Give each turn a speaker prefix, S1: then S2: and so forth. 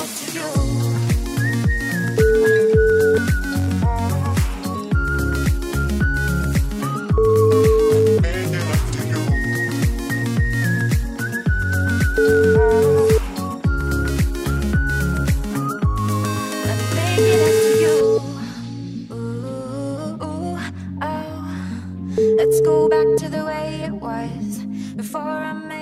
S1: love to you. Let's go back to the way it was before I met